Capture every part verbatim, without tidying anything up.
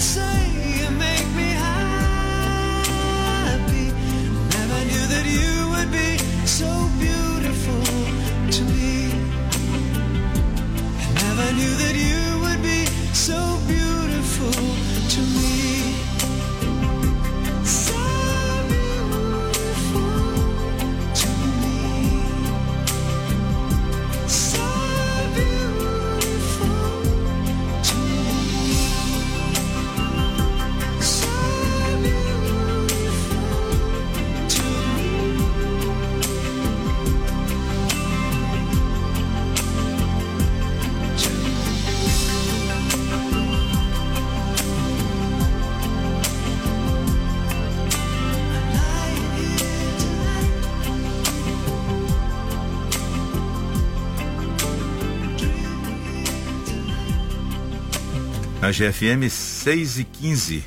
A G F M seis e quinze.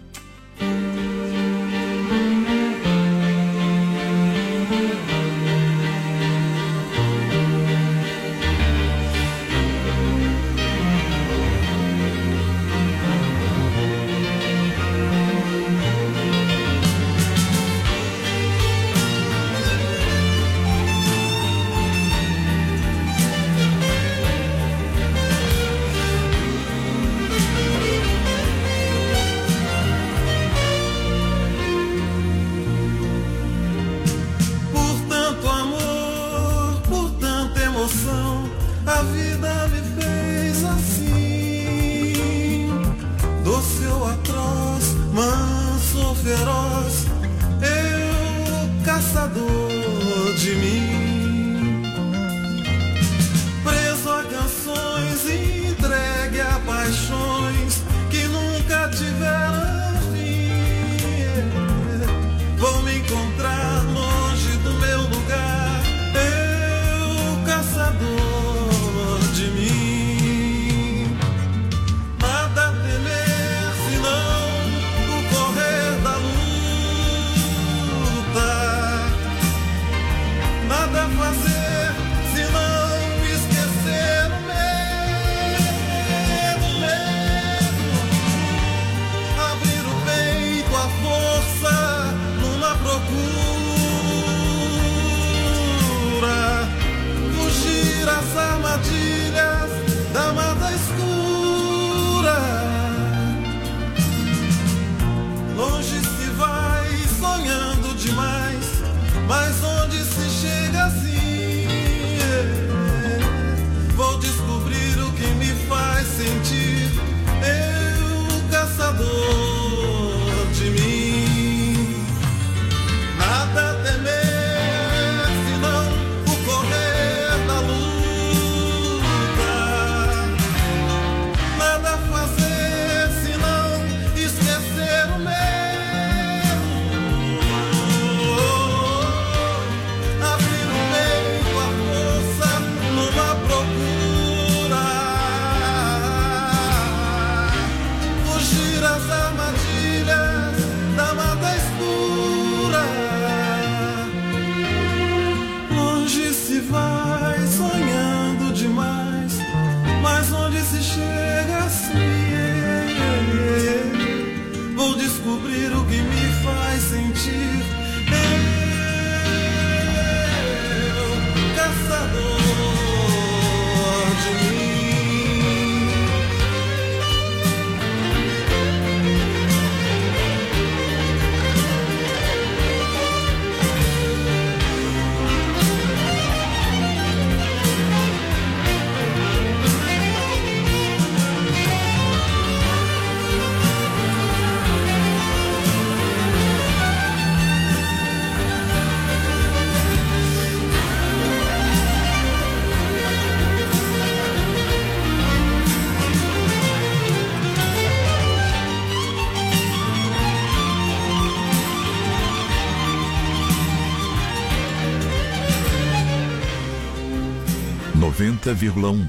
noventa vírgula um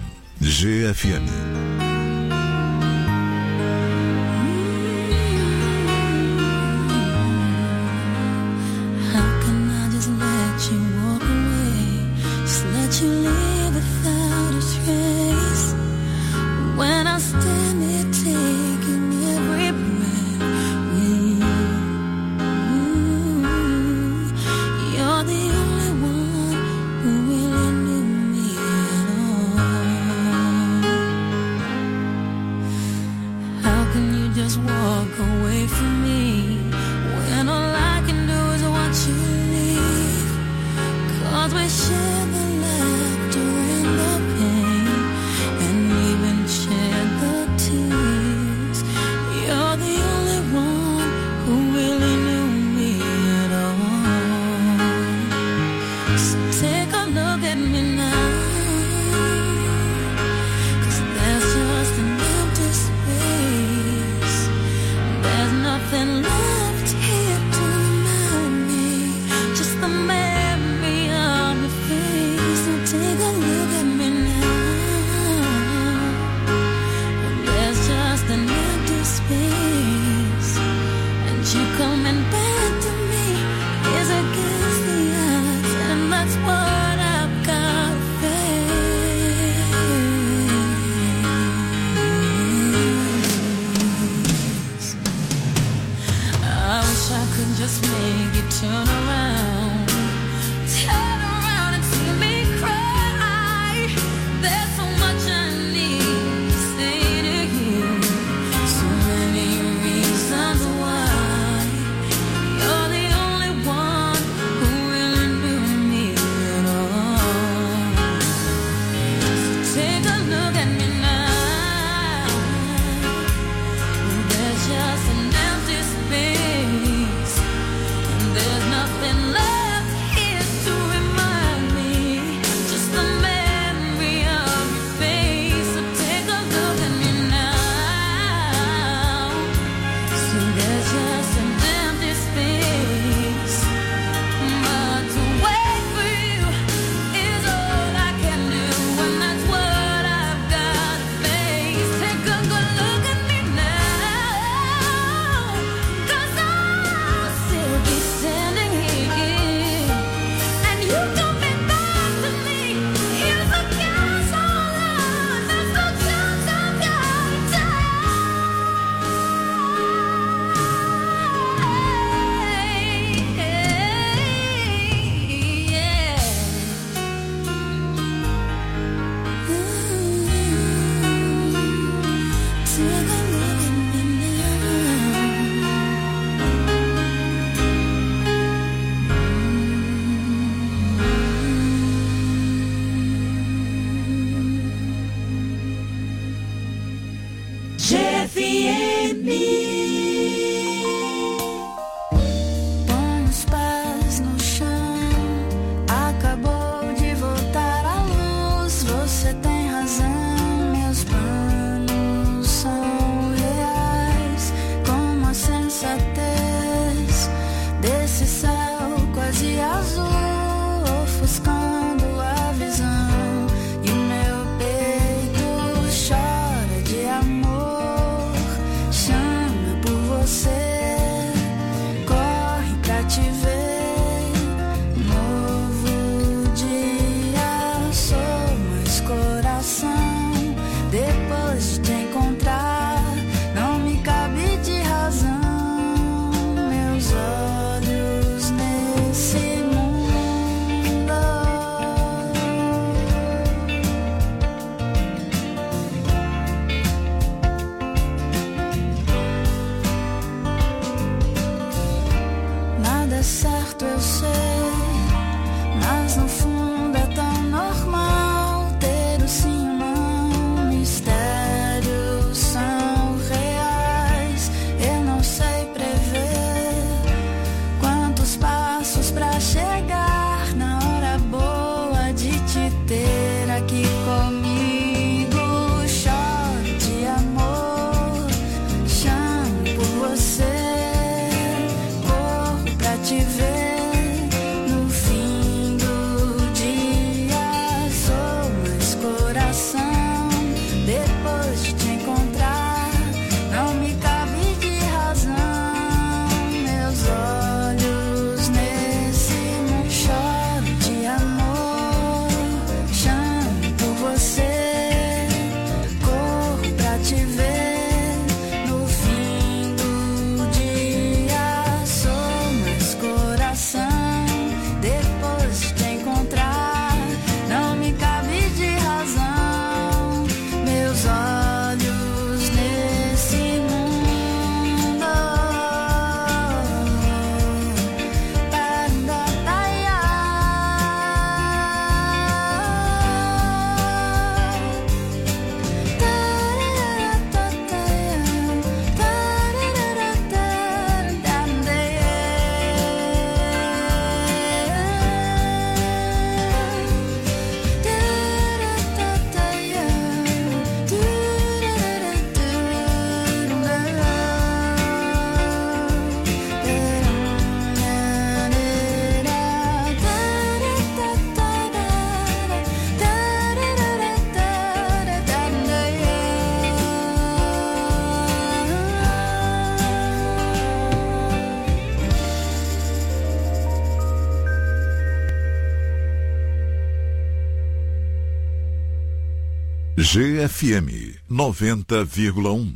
G F M. When I stand there taking every just walk away from me when all I can do is watch you leave? 'Cause we share the laughter and the pain, and even share the tears. You're the only one who really knew me at all. So take a look at me now, 'cause there's just an empty space. There's nothing left here to remind me, just the memory of your face. So take a look at me now, and there's just an empty space, and you coming back to me is against the odds, and that's what I've got to face. I wish I could just make you turn around, turn around and see me cry. There's so much I need to say to you, so many reasons why. You're the only one who really knew me at all. So take a look at me now, there's just an empty space, and there's nothing left here to remind me, just the memory of your face. So take a look at me now, so there's just an empty space, but to wait for you is all I can do, and that's what I've got to face. Take a good look at me now, 'cause I'll still be standing here, and you coming back to me is against all odds. That's the chance I've got to take. Yeah. Take a look at me G F M. Põe os pés no chão, acabou de voltar à luz. Você tem razão, meus planos são reais, como a sensatez desse céu quase azul, ofuscando a visão. E o meu peito chora de amor, chama G F M noventa vírgula um.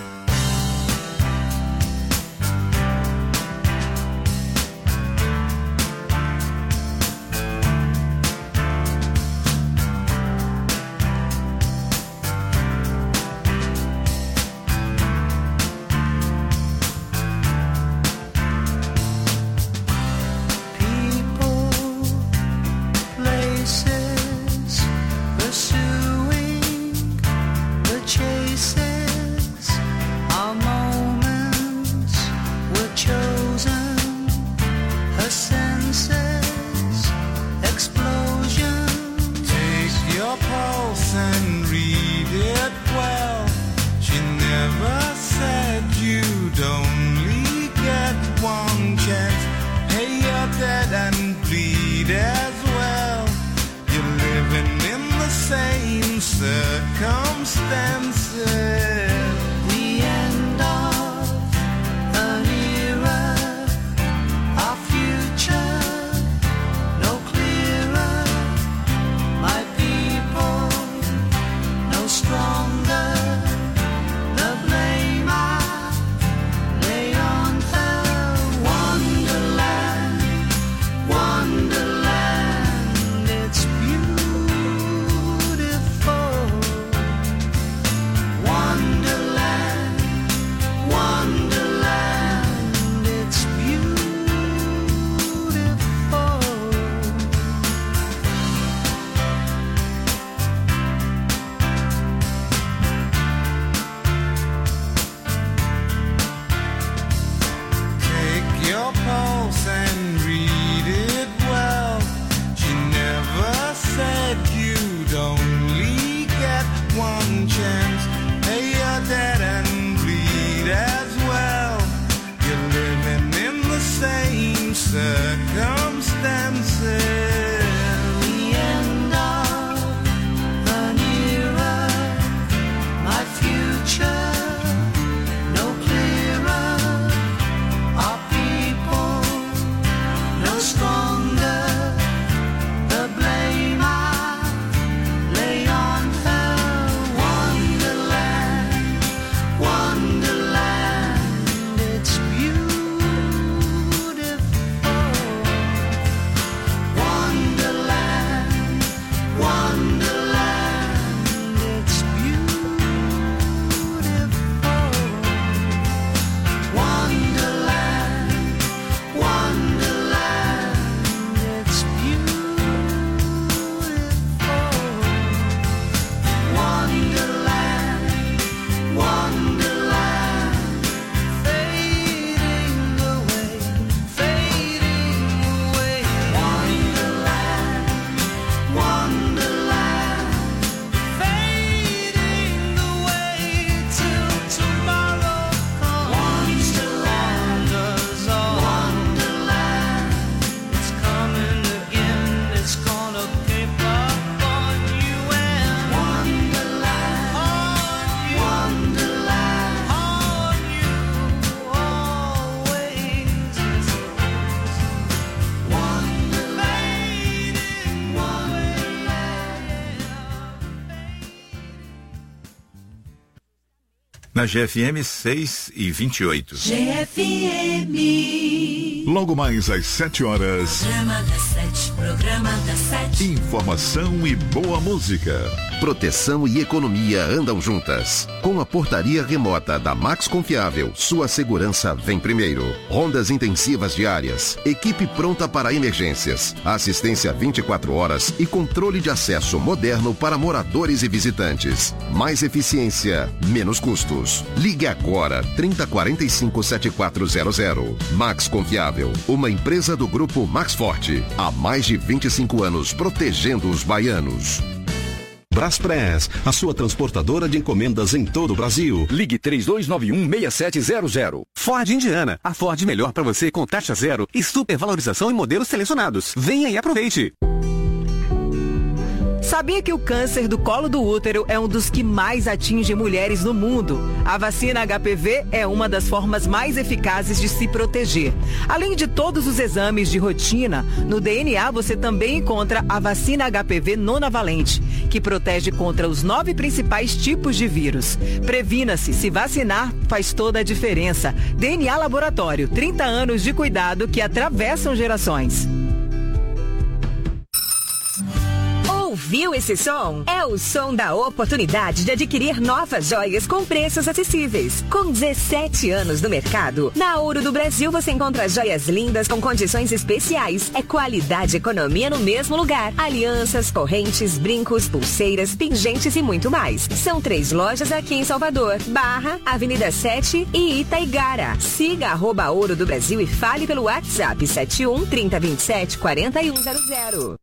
Na G F M seis e vinte e oito. G F M. Logo mais às sete horas. Programa das sete. Programa das sete. Informação e boa música. Proteção e economia andam juntas. Com a portaria remota da Max Confiável, sua segurança vem primeiro. Rondas intensivas diárias, equipe pronta para emergências, assistência vinte e quatro horas e controle de acesso moderno para moradores e visitantes. Mais eficiência, menos custos. Ligue agora trinta, quarenta e cinco, setenta e quatro zero zero. Max Confiável, uma empresa do grupo Max Forte. Há mais de vinte e cinco anos protegendo os baianos. Braspress, a sua transportadora de encomendas em todo o Brasil. Ligue três dois nove um, seis sete zero zero. Ford Indiana, a Ford melhor para você com taxa zero e supervalorização em modelos selecionados. Venha e aproveite. Sabia que o câncer do colo do útero é um dos que mais atinge mulheres no mundo? A vacina H P V é uma das formas mais eficazes de se proteger. Além de todos os exames de rotina, no D N A você também encontra a vacina H P V nonavalente, que protege contra os nove principais tipos de vírus. Previna-se, se vacinar faz toda a diferença. D N A Laboratório, trinta anos de cuidado que atravessam gerações. Ouviu esse som? É o som da oportunidade de adquirir novas joias com preços acessíveis. Com dezessete anos no mercado, na Ouro do Brasil você encontra joias lindas com condições especiais. É qualidade e economia no mesmo lugar. Alianças, correntes, brincos, pulseiras, pingentes e muito mais. São três lojas aqui em Salvador, Barra, Avenida sete e Itaigara. Siga arroba Ouro do Brasil e fale pelo WhatsApp sete um, trinta, vinte e sete, quarenta e um zero zero.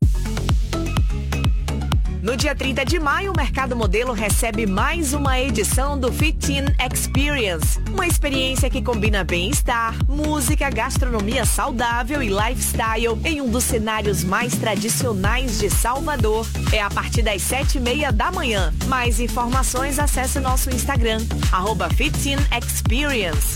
No dia trinta de maio, o Mercado Modelo recebe mais uma edição do Fit In Experience. Uma experiência que combina bem-estar, música, gastronomia saudável e lifestyle em um dos cenários mais tradicionais de Salvador. É a partir das sete e meia da manhã. Mais informações, acesse nosso Instagram, arroba Fit In Experience.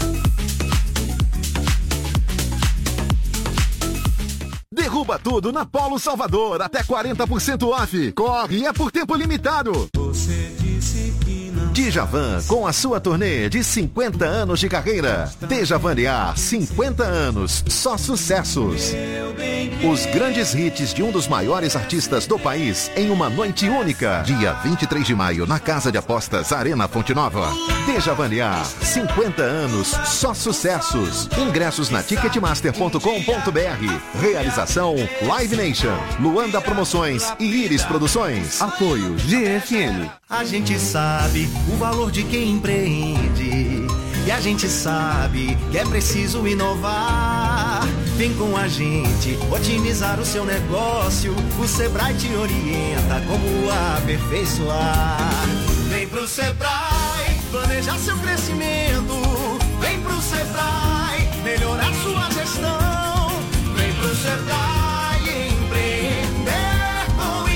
Derruba tudo na Polo Salvador, até quarenta por cento off. Corre, é por tempo limitado. Você disse que não. Djavan, com a sua turnê de cinquenta anos de carreira. Djavaniar, cinquenta anos, só sucessos. Os grandes hits de um dos maiores artistas do país em uma noite única. Dia vinte e três de maio, na Casa de Apostas Arena Fonte Nova. Djavaniar, cinquenta anos, só sucessos. Ingressos na ticketmaster ponto com ponto br. Realização Live Nation, Luanda Promoções e Iris Produções. Apoio G F M. A gente sabe o valor de quem empreende. E a gente sabe que é preciso inovar. Vem com a gente otimizar o seu negócio. O Sebrae te orienta como aperfeiçoar. Vem pro Sebrae planejar seu crescimento. Vem pro Sebrae melhorar sua gestão. Vem pro Sebrae empreender com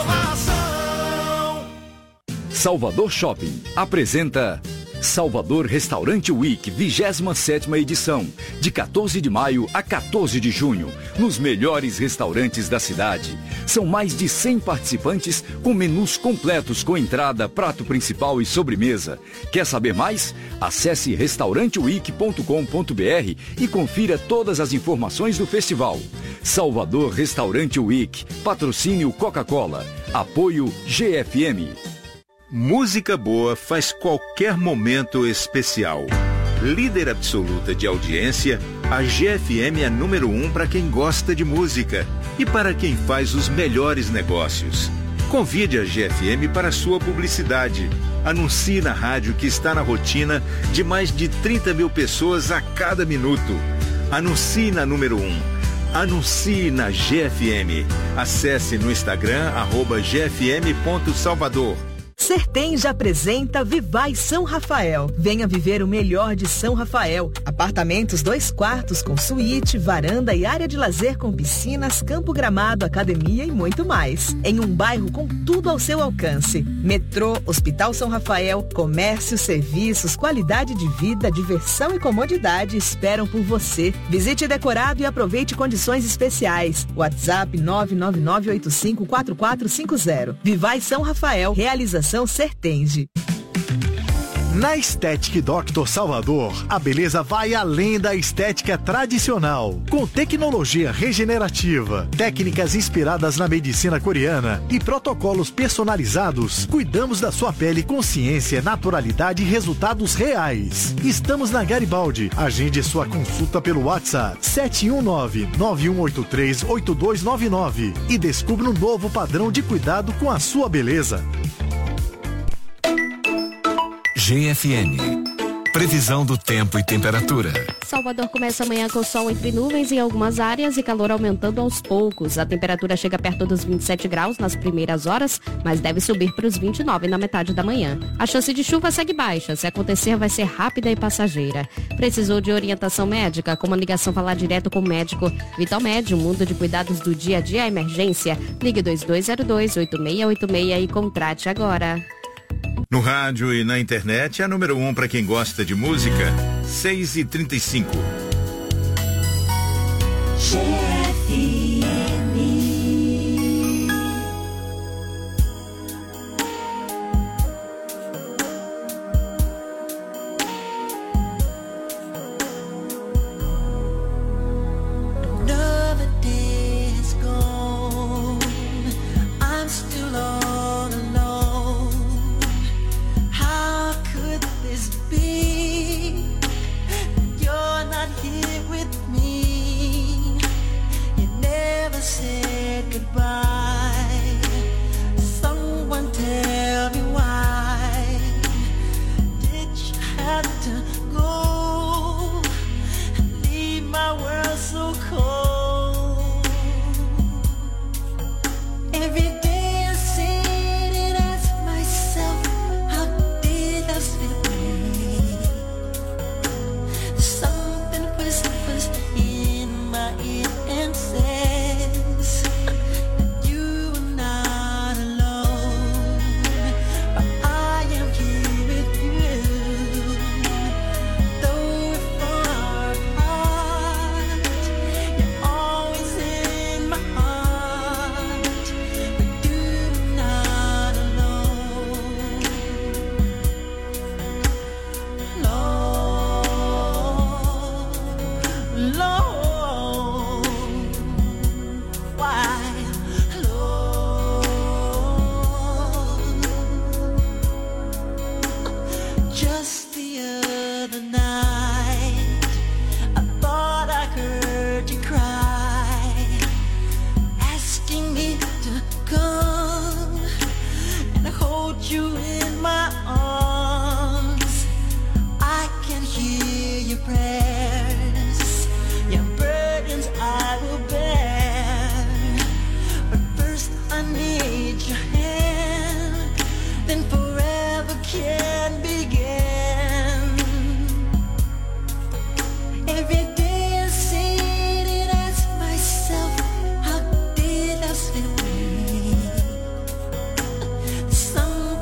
inovação. Salvador Shopping apresenta Salvador Restaurante Week, vigésima sétima edição, de quatorze de maio a quatorze de junho, nos melhores restaurantes da cidade. São mais de cem participantes com menus completos com entrada, prato principal e sobremesa. Quer saber mais? Acesse restaurante week ponto com ponto br e confira todas as informações do festival. Salvador Restaurante Week, patrocínio Coca-Cola, apoio G F M. Música boa faz qualquer momento especial. Líder absoluta de audiência, a G F M é número um para quem gosta de música e para quem faz os melhores negócios. Convide a G F M para sua publicidade. Anuncie na rádio que está na rotina de mais de trinta mil pessoas a cada minuto. Anuncie na número um. Anuncie na G F M. Acesse no Instagram, arroba G F M ponto Salvador. Sertenge apresenta Vivai São Rafael. Venha viver o melhor de São Rafael. Apartamentos dois quartos com suíte, varanda e área de lazer com piscinas, campo gramado, academia e muito mais. Em um bairro com tudo ao seu alcance. Metrô, Hospital São Rafael, comércio, serviços, qualidade de vida, diversão e comodidade esperam por você. Visite Decorado e aproveite condições especiais. WhatsApp nove nove nove oito cinco quatro quatro cinco zero. Vivai São Rafael. Realização Sertenge. Na Estética doutor Salvador, a beleza vai além da estética tradicional. Com tecnologia regenerativa, técnicas inspiradas na medicina coreana e protocolos personalizados, cuidamos da sua pele com ciência, naturalidade e resultados reais. Estamos na Garibaldi. Agende sua consulta pelo WhatsApp sete um nove, nove um oito três, oito dois nove nove e descubra um novo padrão de cuidado com a sua beleza. G F M Previsão do tempo e temperatura. Salvador começa amanhã com sol entre nuvens em algumas áreas e calor aumentando aos poucos. A temperatura chega perto dos vinte e sete graus nas primeiras horas, mas deve subir para os vinte e nove na metade da manhã. A chance de chuva segue baixa. Se acontecer, vai ser rápida e passageira. Precisou de orientação médica? Como a ligação falar direto com o médico? Vitalmed, um mundo de cuidados do dia a dia à emergência. Ligue dois dois zero dois, oito seis oito seis e contrate agora. No rádio e na internet, a número um para quem gosta de música, seis e trinta e cinco.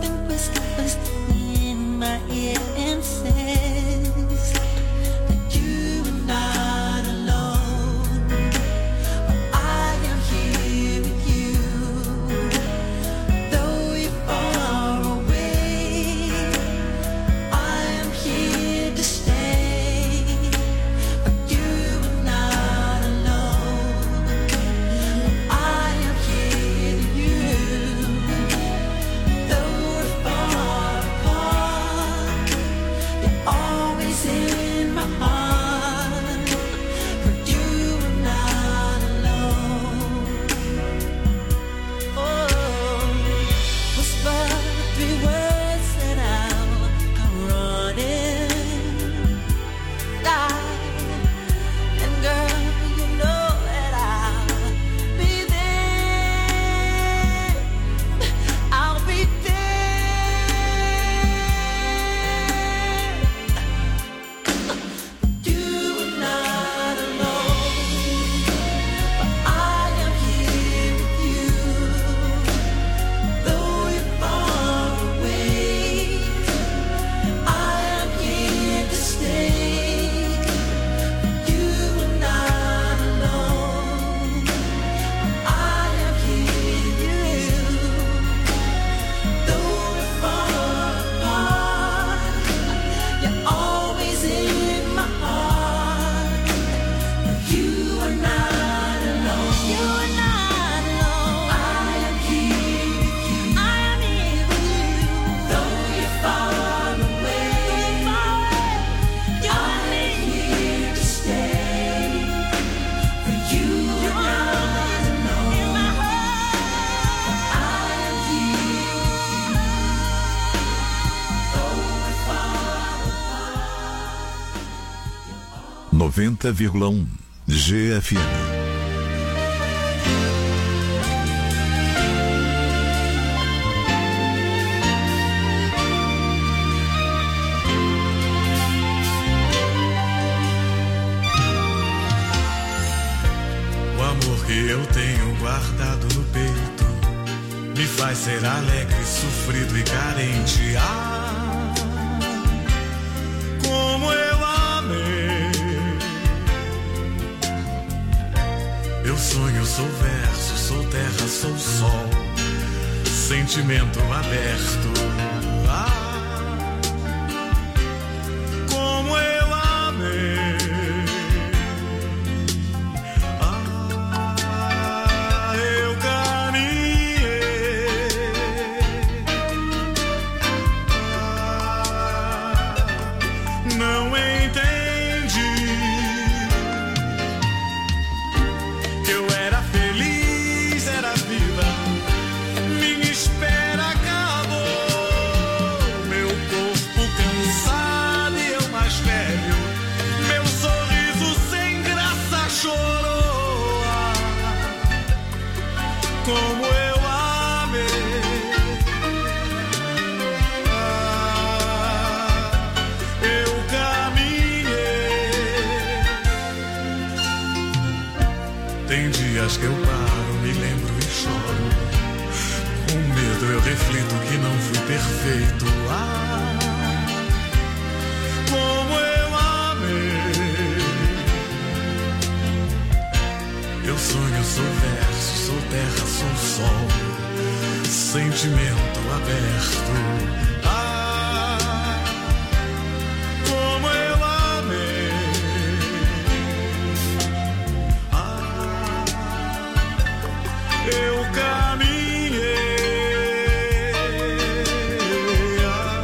You noventa vírgula um G F M. O amor que eu tenho guardado no peito me faz ser alegre, sofrido e carente. Ah, como eu amei. Eu sonho, sou verso, sou terra, sou sol, sentimento aberto. Ah, como eu amei. Ah, eu caminhei. Ah, não entendi que eu era feliz, era vida. Minha espera acabou. Meu corpo cansado e eu mais velho. Meu sorriso sem graça chorou. Ah, como eu amei. Ah, eu caminhei. Tem dias que eu paro, me lembro e choro. Com medo eu reflito que não fui perfeito. Ah, como eu amei. Eu sonho, sou verso, sou terra, sou sol, sentimento aberto. Ah, como eu amei. Ah, eu caminhei. Ah,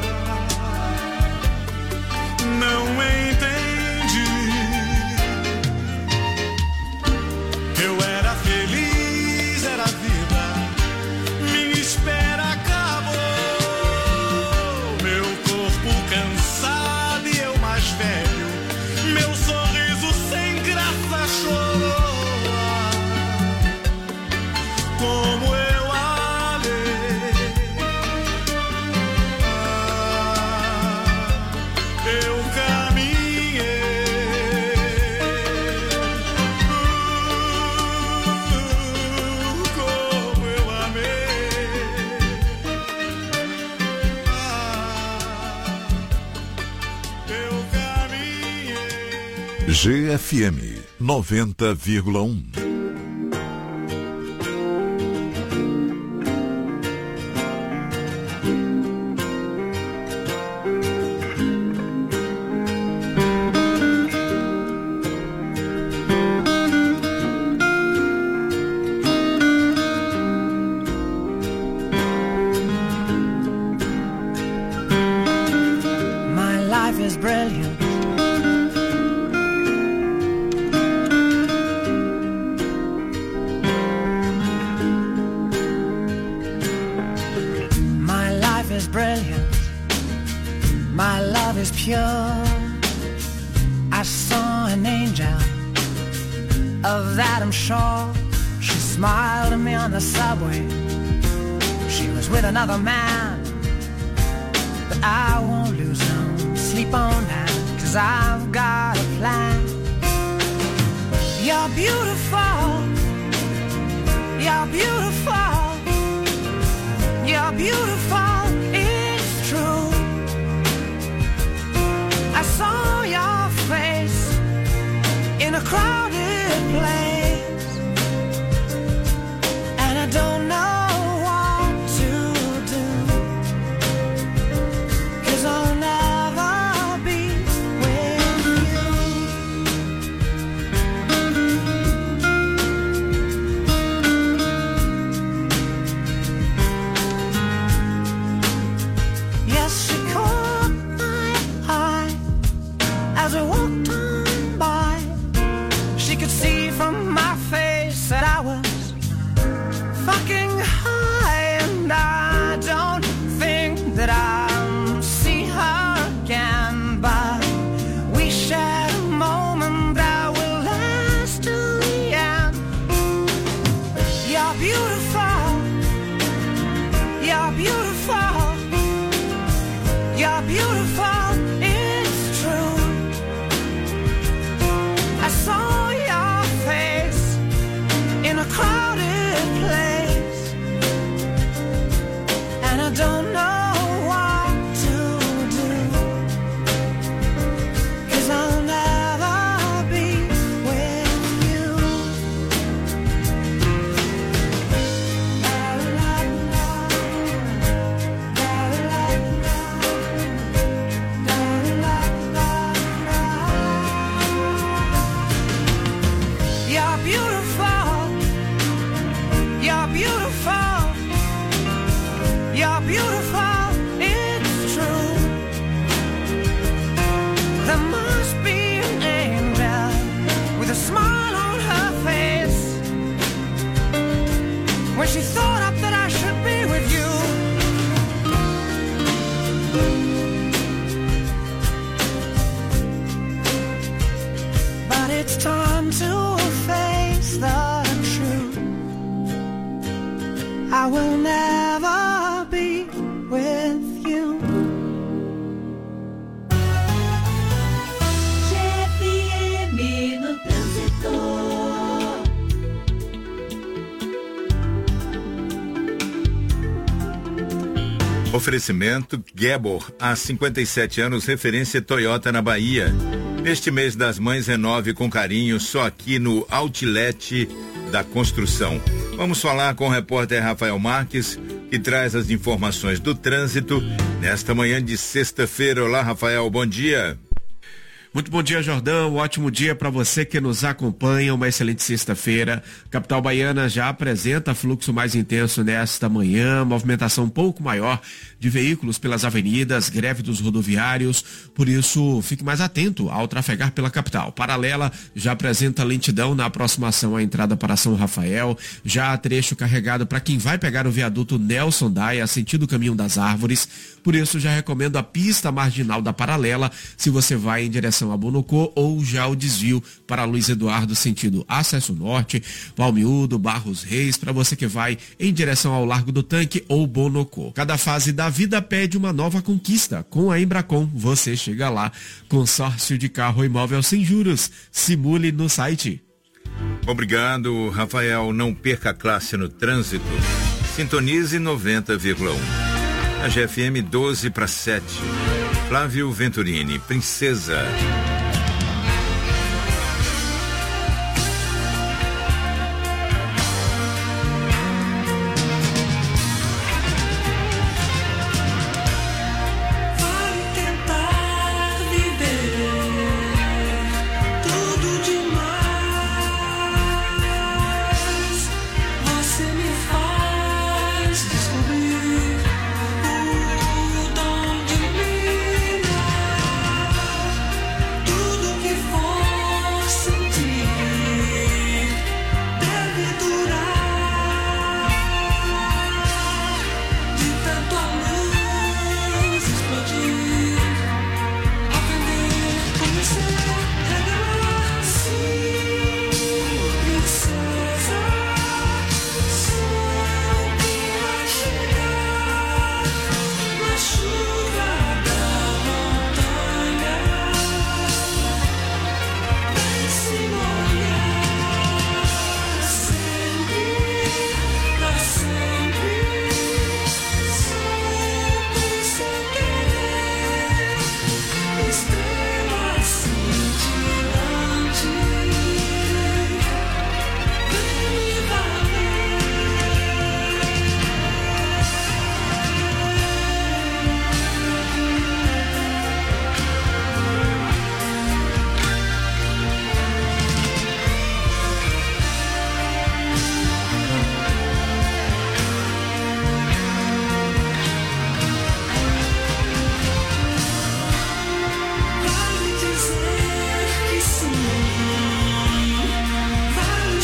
não entendi. Eu era feliz, era vida. Minha espera acabou. Meu corpo cansado e eu mais velho. Meu sorriso sem graça chorou. Como eu amei. Ah, eu caminhei. Uh, como eu amei. Ah, eu caminhei. G F M noventa vírgula um. My life is brilliant. My life is brilliant. My love is pure. I saw an angel, of that I'm sure. She smiled at me on the subway. She was with another man, but I won't lose no sleep on that, 'cause I've got a plan. You're beautiful. You're beautiful. You're beautiful. It's true. I saw your face in a crowded place, and I don't know what to do, 'cause I'll never be with you. Yes, she caught my eye as we walked on by. She could see from my face that I was fucking high, and I don't think that I'll see her again, but we shared a moment must be an angel with a smile on her face. When she thought up that I should be with you. But it's time to face the truth. I will never be with you. G F M no trânsito. Oferecimento Gebor, há cinquenta e sete anos, referência Toyota na Bahia. Neste mês das mães, renove com carinho, só aqui no Outlet da Construção. Vamos falar com o repórter Rafael Marques, que traz as informações do trânsito nesta manhã de sexta-feira. Olá, Rafael, bom dia. Muito bom dia, Jordão. Um ótimo dia para você que nos acompanha. Uma excelente sexta-feira. Capital baiana já apresenta fluxo mais intenso nesta manhã, movimentação um pouco maior de veículos pelas avenidas, greve dos rodoviários. Por isso, fique mais atento ao trafegar pela capital. Paralela já apresenta lentidão na aproximação à entrada para São Rafael. Já há trecho carregado para quem vai pegar o viaduto Nelson Daia, sentido Caminho das Árvores. Por isso, já recomendo a pista marginal da Paralela, se você vai em direção a Bonocô, ou já o desvio para Luiz Eduardo, sentido Acesso Norte, Palmiúdo, Barros Reis, para você que vai em direção ao Largo do Tanque ou Bonocô. Cada fase da vida pede uma nova conquista. Com a Embracon, você chega lá. Consórcio de carro imóvel sem juros. Simule no site. Obrigado, Rafael. Não perca a classe no trânsito. Sintonize noventa vírgula um. A G F M doze para sete. Flávio Venturini, Princesa. Vai tentar viver tudo demais. Você me faz descobrir o dom de mim. Tudo que for sentir deve durar. De tanto a luz explodir, aprender, comecei a revelar. Sim, princesa, sou quem vai chegar na chuva da montanha. Vem se molhar sempre, pra sempre, sempre sem querer. Estrela cintilante, vem me Vai dizer que sim, vai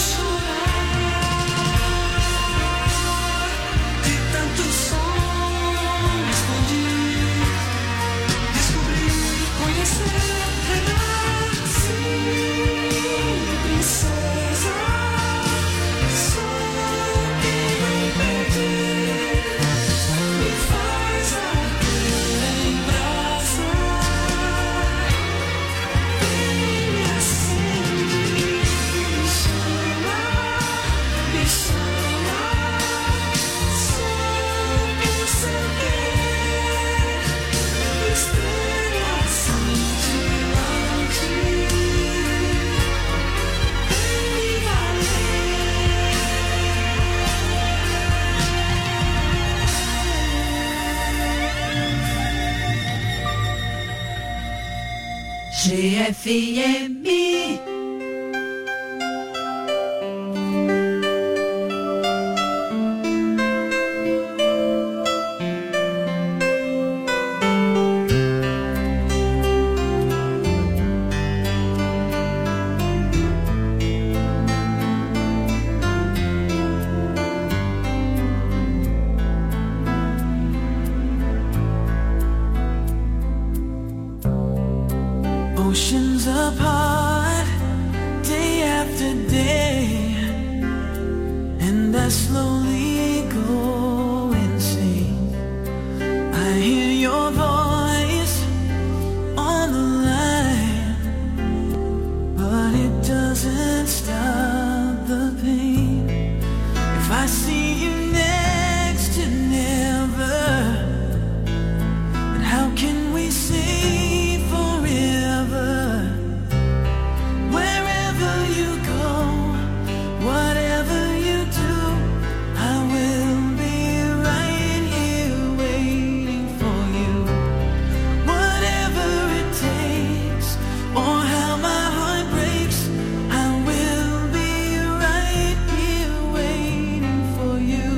chorar de tanto som escondir, descobrir, conhecer, revelar. Sim, princesa, sou quem vem pedir, me faz arder em brasa. Me acende, me chama, me chama. Sou quem sem querer, estrela cintilante, vem me valer. G F M. Oceans apart, day after day, and I slowly go insane. I hear your voice on the line, but it doesn't stop the pain. If I see you next to never, then how can we say forever? Wherever you go, whatever you do, I will be right here waiting for you. Whatever it takes, or how my heart breaks, I will be right here waiting for you.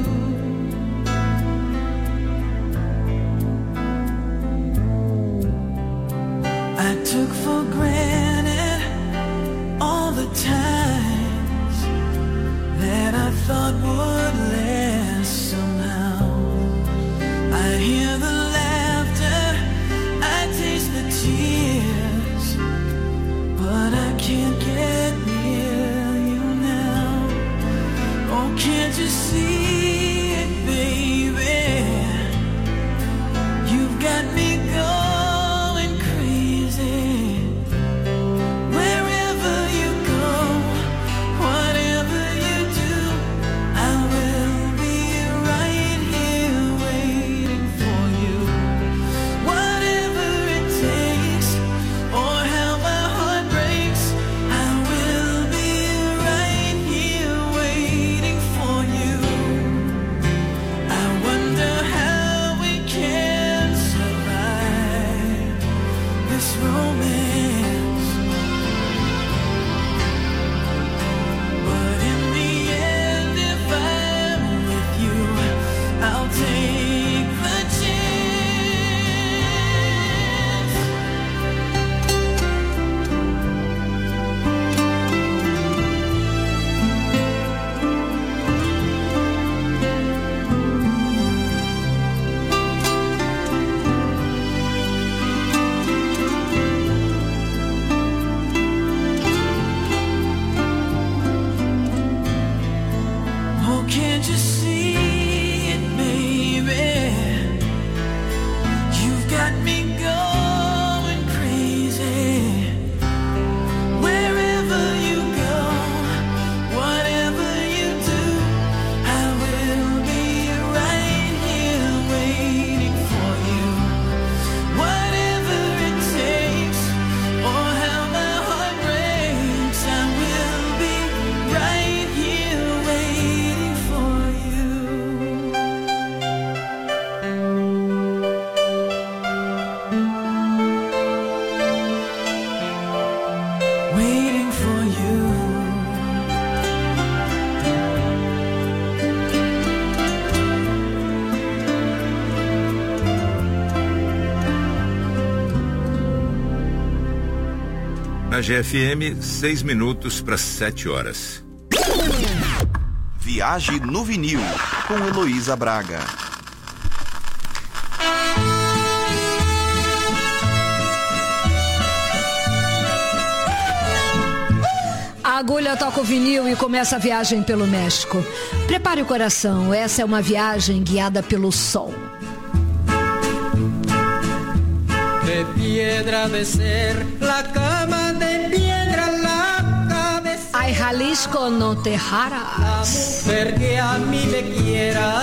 I took for granted all the times that I thought would last somehow. I hear the laughter, I taste the tears, but I can't get near you now. Oh, can't you see it, baby? You've got me going crazy. Wherever you go, whatever you do, I will be right here waiting for you. Whatever it takes, or how my heart breaks, I will be right here waiting for you. I wonder how we can survive this romance. But in the end, if I'm with you, I'll take the chance. Oh, can't you see it, baby? You've got me going crazy. Wherever you go, whatever you do, I will be right here waiting for you. Whatever it takes, or how my heart breaks, I will be right here waiting for you. Waiting for you. Na G F M, seis minutos para sete horas. Viagem no Vinil, com Heloísa Braga. A agulha toca o vinil e começa a viagem pelo México. Prepare o coração, essa é uma viagem guiada pelo som. De piedra de ser la cama, de piedra la cabeza. Ay, Jalisco, no te La jaras. mujer que a mí me quiera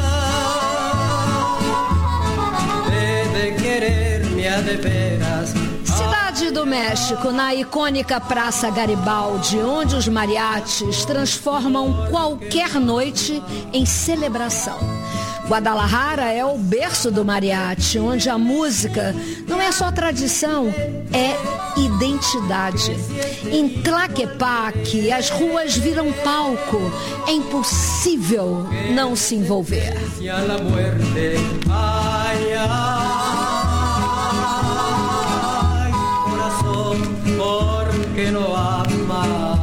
debe quererme a de veras. Cidade do México, na icônica Praça Garibaldi, onde os mariachis transformam qualquer noite em celebração. Guadalajara é o berço do mariachi, onde a música não é só tradição, é identidade. Em Tlaquepaque, as ruas viram palco, é impossível não se envolver. Y a la muerte, ay, ay, corazón, ¿por qué no ama?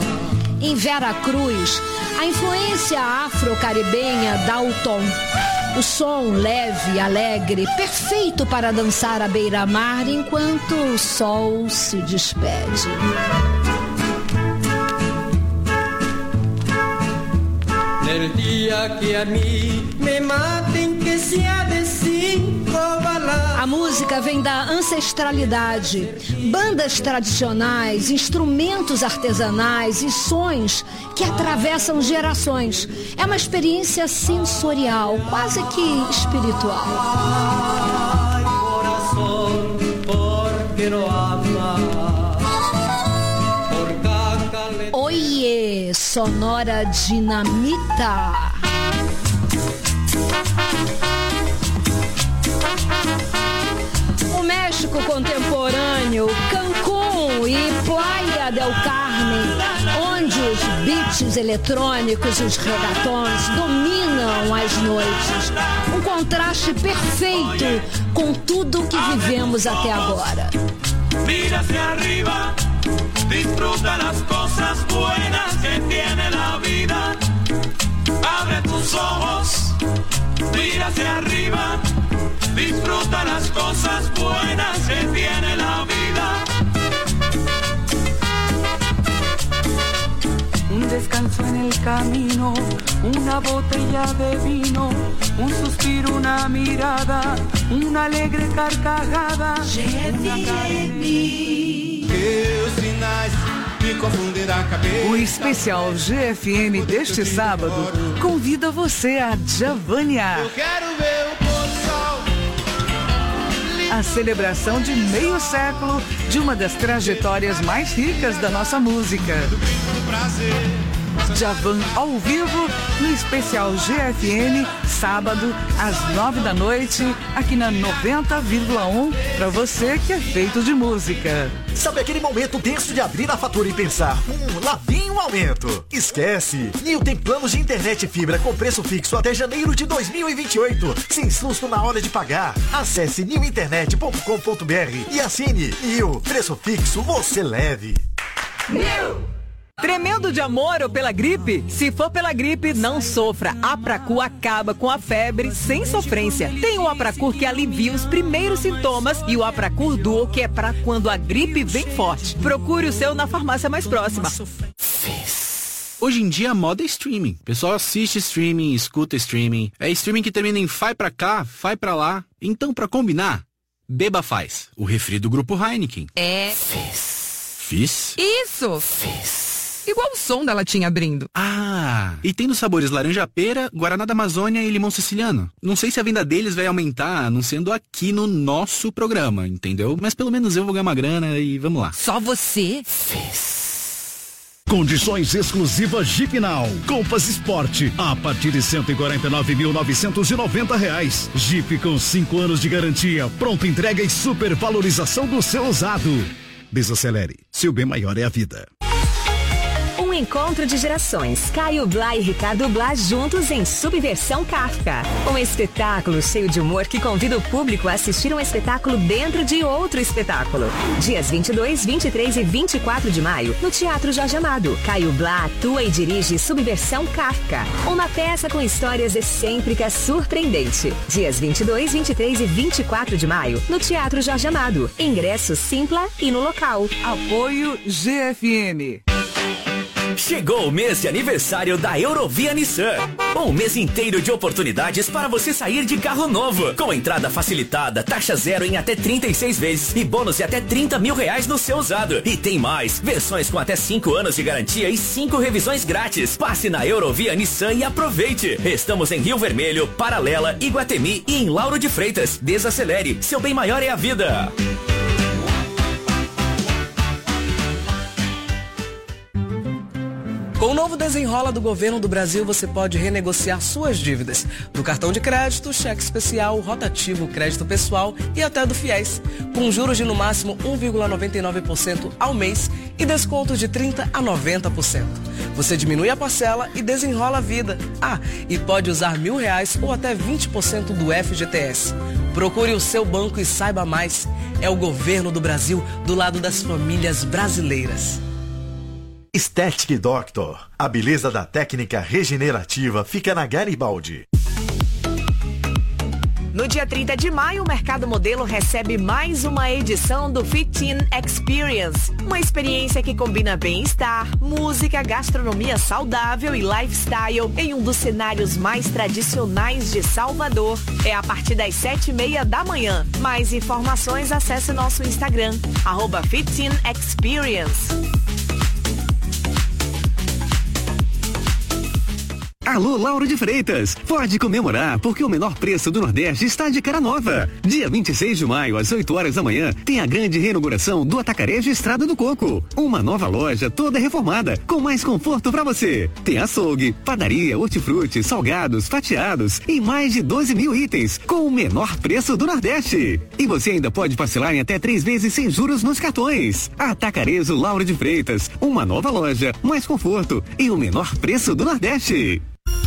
Em Veracruz, a influência afro-caribenha dá o tom. O som leve e alegre, perfeito para dançar à beira-mar enquanto o sol se despede. El día que a mí me maten, que sea de cinco balas. A música vem da ancestralidade. Bandas tradicionais, instrumentos artesanais e sons que atravessam gerações. É uma experiência sensorial, quase que espiritual. Ay, corazón, porque no ama. Oiê, Sonora Dinamita. O México contemporâneo, Cancún e Playa del Carmen, onde os beats eletrônicos e os regatons dominam as noites. Um contraste perfeito com tudo que vivemos até agora. Mira hacia arriba, disfruta las cosas buenas que tiene la vida. Abre tus ojos, mira hacia arriba, disfruta las cosas buenas que tiene la vida. Un descanso en el camino, una botella de vino, un suspiro, una mirada, una alegre carcajada. G F M. Meus sinais me confundirá a cabeça. O especial G F M deste sábado convida você a Javanear. Eu quero ver o pôr do sol. A celebração de meio século de uma das trajetórias mais ricas da nossa música. Djavan ao vivo no especial G F M, sábado às nove da noite, aqui na noventa vírgula um, para você que é feito de música. Sabe aquele momento tenso de abrir a fatura e pensar, hum, lá vem um aumento? Esquece! Nil tem planos de internet e fibra com preço fixo até janeiro de dois mil e vinte e oito, sem susto na hora de pagar. Acesse nil internet ponto com ponto b r e assine. Nil, preço fixo, você leve. Nil! Tremendo de amor ou pela gripe? Se for pela gripe, não sofra. Apracu acaba com a febre sem sofrência. Tem o Apracur que alivia os primeiros sintomas e o Apracur Duo que é pra quando a gripe vem forte. Procure o seu na farmácia mais próxima. Hoje em dia a moda é streaming. O pessoal assiste streaming, escuta streaming. É streaming que termina em fai pra cá, fai pra lá. Então, pra combinar, beba Faz, o refri do grupo Heineken. É. Fizz. Fizz? Isso. Fizz. Igual o som da latinha abrindo. Ah, e tem nos sabores laranja-pera, guaraná da Amazônia e limão siciliano. Não sei se a venda deles vai aumentar anunciando aqui no nosso programa, entendeu? Mas pelo menos eu vou ganhar uma grana e vamos lá. Só você? Fizz. Condições exclusivas Jeep Now. Compass Sport a partir de cento e quarenta e nove mil novecentos e noventa reais. Jeep com cinco anos de garantia, pronta entrega e supervalorização do seu usado. Desacelere, seu bem maior é a vida. Um encontro de gerações. Caio Blá e Ricardo Blá juntos em Subversão Kafka. Um espetáculo cheio de humor que convida o público a assistir um espetáculo dentro de outro espetáculo. Dias vinte e dois, vinte e três e vinte e quatro de maio, no Teatro Jorge Amado. Caio Blá atua e dirige Subversão Kafka. Uma peça com histórias excêntricas surpreendente. Dias vinte e dois, vinte e três e vinte e quatro de maio, no Teatro Jorge Amado. Ingresso Simpla e no local. Apoio G F M. Chegou o mês de aniversário da Eurovia Nissan. Um mês inteiro de oportunidades para você sair de carro novo. Com entrada facilitada, taxa zero em até trinta e seis vezes e bônus de até trinta mil reais no seu usado. E tem mais, versões com até cinco anos de garantia e cinco revisões grátis. Passe na Eurovia Nissan e aproveite. Estamos em Rio Vermelho, Paralela, Iguatemi e em Lauro de Freitas. Desacelere, seu bem maior é a vida. Com o novo Desenrola do Governo do Brasil, você pode renegociar suas dívidas. Do cartão de crédito, cheque especial, rotativo, crédito pessoal e até do FIES. Com juros de no máximo um vírgula noventa e nove por cento ao mês e descontos de trinta por cento a noventa por cento. Você diminui a parcela e desenrola a vida. Ah, e pode usar mil reais ou até vinte por cento do F G T S. Procure o seu banco e saiba mais. É o Governo do Brasil do lado das famílias brasileiras. Aesthetic Doctor. A beleza da técnica regenerativa fica na Garibaldi. No dia trinta de maio, o Mercado Modelo recebe mais uma edição do Fit In Experience, uma experiência que combina bem-estar, música, gastronomia saudável e lifestyle em um dos cenários mais tradicionais de Salvador. É a partir das sete e meia da manhã. Mais informações, acesse nosso Instagram, arroba Fit In Experience. Alô, Lauro de Freitas. Pode comemorar, porque o menor preço do Nordeste está de cara nova. Dia vinte e seis de maio, às oito horas da manhã, tem a grande reinauguração do Atacarejo Estrada do Coco. Uma nova loja toda reformada, com mais conforto para você. Tem açougue, padaria, hortifruti, salgados, fatiados e mais de doze mil itens, com o menor preço do Nordeste. E você ainda pode parcelar em até três vezes sem juros nos cartões. Atacarejo Lauro de Freitas. Uma nova loja, mais conforto e o menor preço do Nordeste.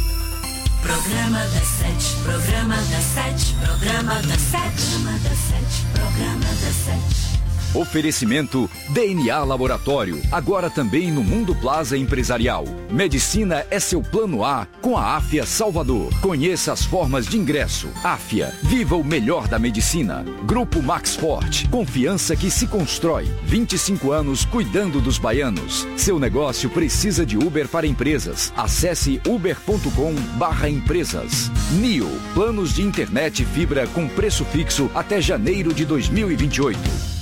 Programa das sete, programa das sete, programa das sete, programa das sete, programa das sete. Oferecimento D N A Laboratório, agora também no Mundo Plaza Empresarial. Medicina é seu plano A com a Áfia Salvador. Conheça as formas de ingresso. Áfia, viva o melhor da medicina. Grupo Max Forte, confiança que se constrói. vinte e cinco anos cuidando dos baianos. Seu negócio precisa de Uber para empresas. Acesse uber ponto com barra empresas. Nio, planos de internet e fibra com preço fixo até janeiro de dois mil e vinte e oito.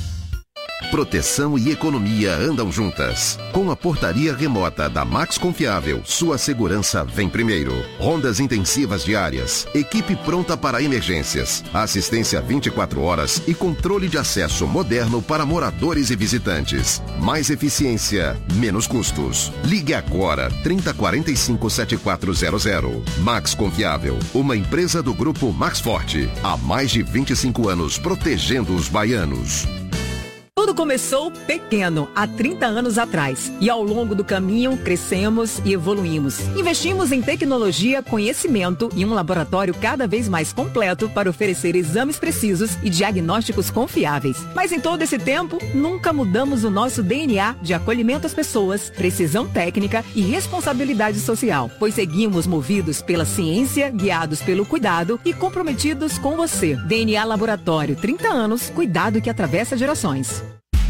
Proteção e economia andam juntas. Com a portaria remota da Max Confiável, sua segurança vem primeiro. Rondas intensivas diárias, equipe pronta para emergências, assistência vinte e quatro horas e controle de acesso moderno para moradores e visitantes. Mais eficiência, menos custos. Ligue agora, trinta, quarenta e cinco, setenta e quatro zero zero. Max Confiável, uma empresa do Grupo Max Forte. Há mais de vinte e cinco anos protegendo os baianos. Tudo começou pequeno, há trinta anos atrás. E ao longo do caminho, crescemos e evoluímos. Investimos em tecnologia, conhecimento e um laboratório cada vez mais completo para oferecer exames precisos e diagnósticos confiáveis. Mas em todo esse tempo, nunca mudamos o nosso D N A de acolhimento às pessoas, precisão técnica e responsabilidade social. Pois seguimos movidos pela ciência, guiados pelo cuidado e comprometidos com você. D N A Laboratório, trinta anos, cuidado que atravessa gerações.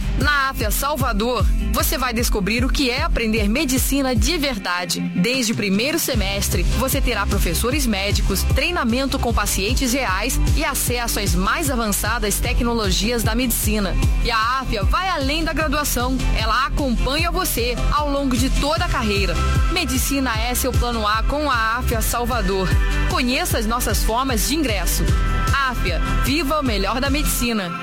Na Áfia Salvador, você vai descobrir o que é aprender medicina de verdade. Desde o primeiro semestre, você terá professores médicos, treinamento com pacientes reais e acesso às mais avançadas tecnologias da medicina. E a Áfia vai além da graduação, ela acompanha você ao longo de toda a carreira. Medicina é seu plano A com a Áfia Salvador. Conheça as nossas formas de ingresso. Áfia, viva o melhor da medicina.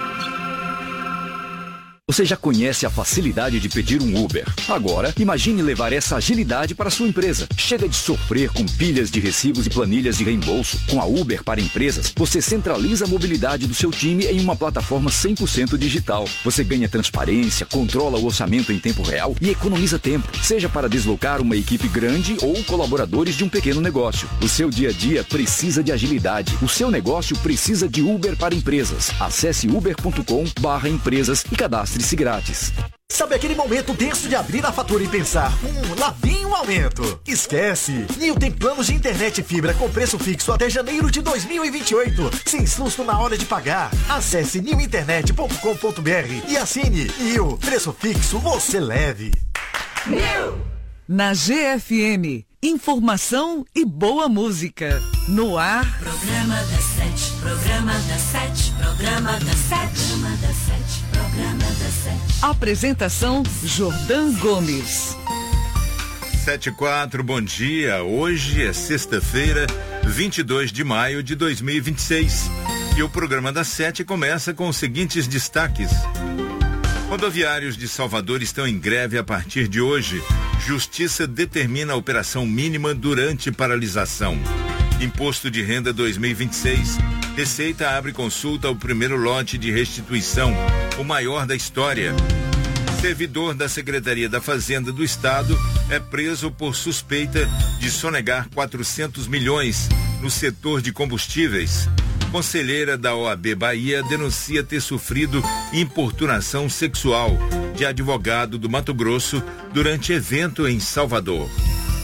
Você já conhece a facilidade de pedir um Uber. Agora, imagine levar essa agilidade para a sua empresa. Chega de sofrer com pilhas de recibos e planilhas de reembolso. Com a Uber para empresas, você centraliza a mobilidade do seu time em uma plataforma cem por cento digital. Você ganha transparência, controla o orçamento em tempo real e economiza tempo, seja para deslocar uma equipe grande ou colaboradores de um pequeno negócio. O seu dia a dia precisa de agilidade. O seu negócio precisa de Uber para empresas. Acesse uber ponto com barra empresas e cadastre se grátis. Sabe aquele momento tenso de abrir a fatura e pensar, hum, lá vem um aumento? Esquece! Nil tem planos de internet e fibra com preço fixo até janeiro de dois mil e vinte e oito, sem susto na hora de pagar. Acesse nil internet ponto com ponto br e assine. Nil, preço fixo você leve. Nil! Na G F M, informação e boa música. No ar. Programa das sete, programa das sete, programa das sete, programa das sete, programa das sete. Apresentação Jordão Gomes. sete e quatro, bom dia. Hoje é sexta-feira, vinte e dois de maio de dois mil e vinte e seis. E o programa das sete começa com os seguintes destaques. Rodoviários de Salvador estão em greve a partir de hoje. Justiça determina a operação mínima durante paralisação. Imposto de Renda dois mil e vinte e seis. Receita abre consulta ao primeiro lote de restituição, o maior da história. Servidor da Secretaria da Fazenda do Estado é preso por suspeita de sonegar quatrocentos milhões no setor de combustíveis. Conselheira da O A B Bahia denuncia ter sofrido importunação sexual de advogado do Mato Grosso durante evento em Salvador.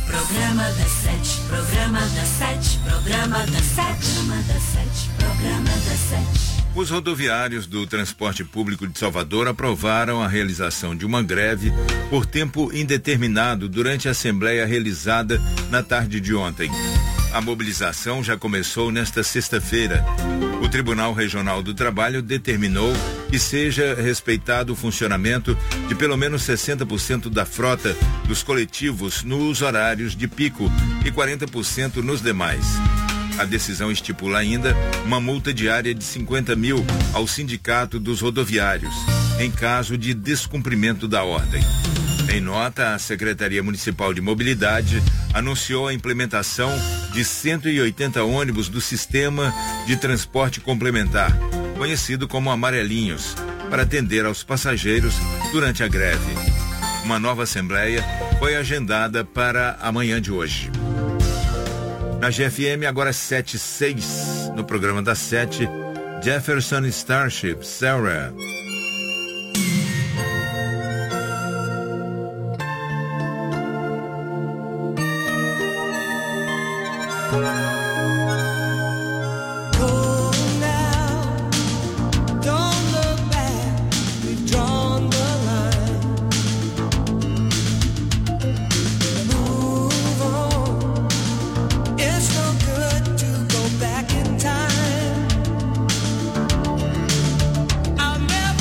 Programa das sete, programa das sete, programa das sete, programa das sete, programa das sete. Os rodoviários do transporte público de Salvador aprovaram a realização de uma greve por tempo indeterminado durante a assembleia realizada na tarde de ontem. A mobilização já começou nesta sexta-feira. O Tribunal Regional do Trabalho determinou que seja respeitado o funcionamento de pelo menos sessenta por cento da frota dos coletivos nos horários de pico e quarenta por cento nos demais. A decisão estipula ainda uma multa diária de cinquenta mil ao Sindicato dos Rodoviários, em caso de descumprimento da ordem. Em nota, a Secretaria Municipal de Mobilidade anunciou a implementação de cento e oitenta ônibus do Sistema de Transporte Complementar, conhecido como Amarelinhos, para atender aos passageiros durante a greve. Uma nova assembleia foi agendada para amanhã de hoje. Na G F M, agora sete e seis, no programa das sete, Jefferson Starship, Sarah. I'll never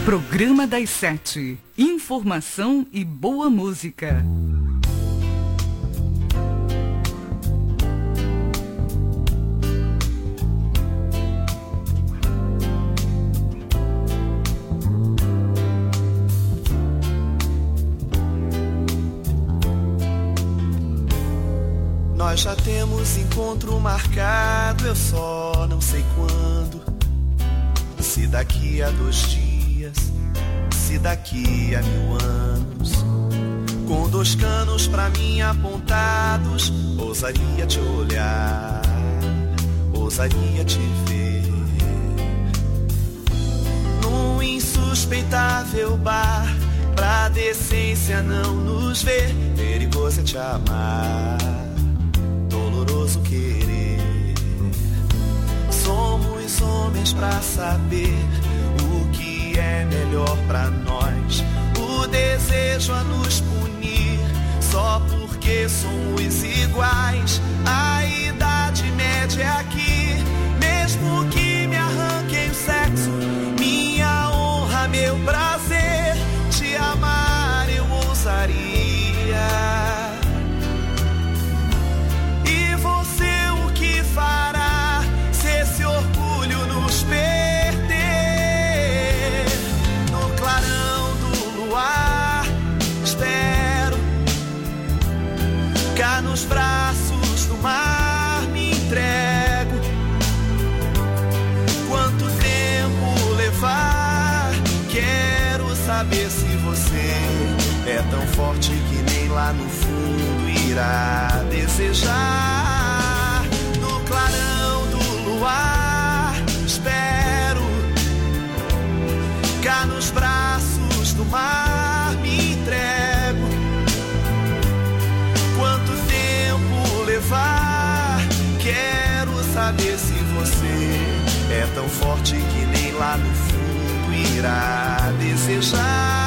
Programa das Sete. Informação e boa música. Nós já temos encontro marcado, eu só não sei quando. Se daqui a dois dias, se daqui a mil anos. Com dois canos pra mim apontados, ousaria te olhar, ousaria te ver. Num insuspeitável bar, pra decência não nos ver. Perigoso é te amar, doloroso querer. Somos homens pra saber o que é melhor pra nós. O desejo a nos punir só porque somos iguais. A idade média é aqui, mesmo que me arranquem o sexo. Minha honra, meu prazer, te amar eu ousaria. Cá nos braços do mar me entrego. Quanto tempo levar? Quero saber se você é tão forte que nem lá no fundo irá desejar. No clarão do luar espero. Cá nos braços do mar me entrego. Quanto tempo levar? Quero saber se você é tão forte que nem lá no fundo irá desejar.